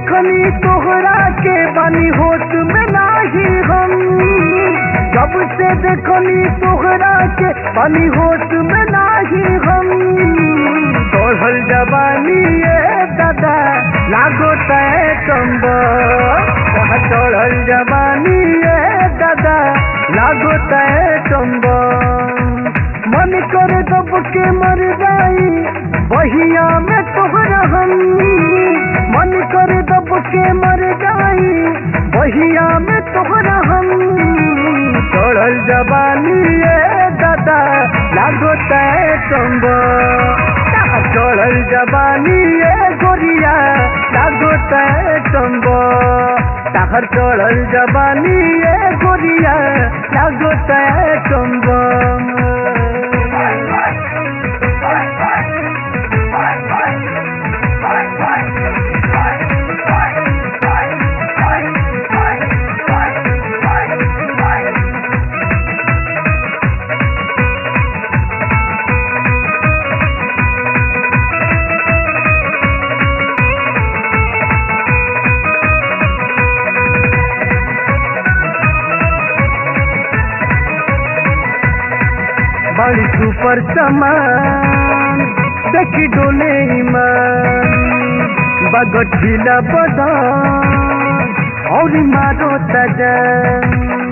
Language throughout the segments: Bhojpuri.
देखनी तोहरा के बानी होश में नाही हम, जब से देखनी तोहरा के बानी होश में नाही हम। तोहल जवानी ये दादा लागो तय कम्ब, चढ़ल जवानी ये दादा लागो तय कम्ब। मन कर दब के मर जाई बहिया में तोहरा हम, मन कर दब के मर जाई बहिया में तोहरा हम। चढ़ल जवानी ये दादा लागो तय कम्ब, चढ़ल जवानी ये गोरिया लागो तय कम्ब। ताहर चढ़ल जवानी ये गोरिया लागो तय कम्ब। बड़ी सुपर सामान देखी डोले ईमान, बगठिला बदन और मारो तजन।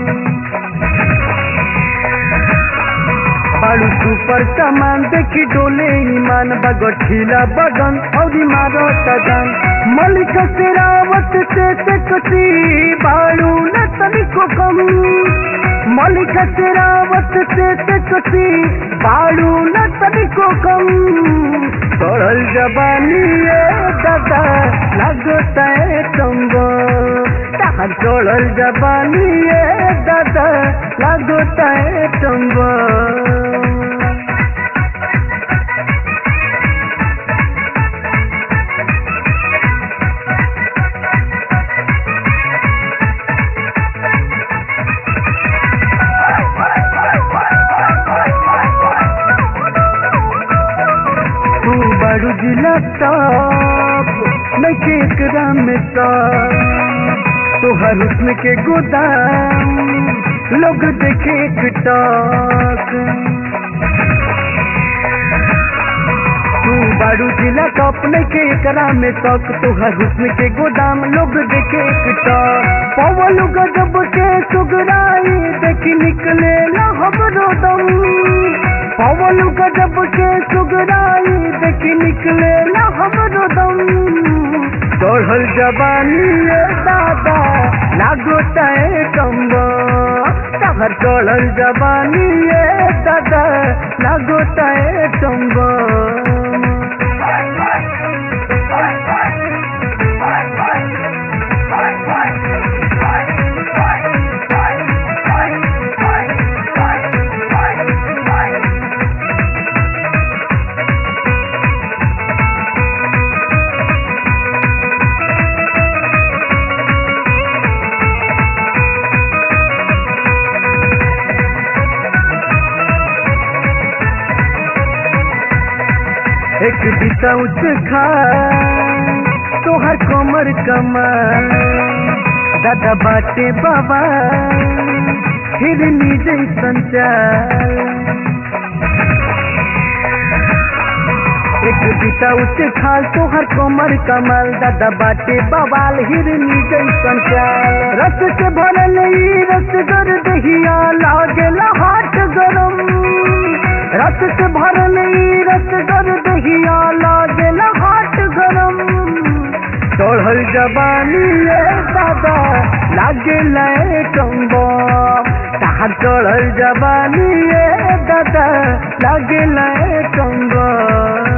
बड़ी सुपर सामान देखी डोले ईमान, बगठिला बदन और मारो तजन। मलिक शेरावत से कसी बालू न तनिको कम, मलिक शेरावत से कसी बालू न तनिको कम। चढ़ल जवानी ये दादा लागो तय कम्ब, ताहर चढ़ल जवानी ये दादा लागो तय कम्ब। बड़ू जिला टॉप मैं केकरा में तोहर हुस्न के गोदाम लोग देखे एक टॉक। तू बड़ू जिला टॉप नहीं केकरा में तक, तोहर हुस्न के गोदाम लोग देखे एक टॉक। पवन गजब के सुगराई देखी निकले ला हमरो दम, पवन गजब के सुगराई देखी निकले ला हमरो दम। चढ़ल जवानी ये दादा लागो तय कम्ब, ताहर चढ़ल जवानी ये दादा लागो तय कम्ब। एक बीता उच खा तोहर कमर कमर दादा बाटे बाबा हिरनी जैसन चाल। एक बीता उच खाल तोहर कमर कमल दादा बाटे बवाल हिरनी जैसन चाल। रस से भरल ई रसगर दहिया लागेला हाथ गरम, रस से भरल ई रसगर दहिया लागेला हाथ गरम। चढ़ल जवानी ये दादा लागेला कम्ब, ताहर चढ़ल जवानी ये दादा लागेला कम्ब।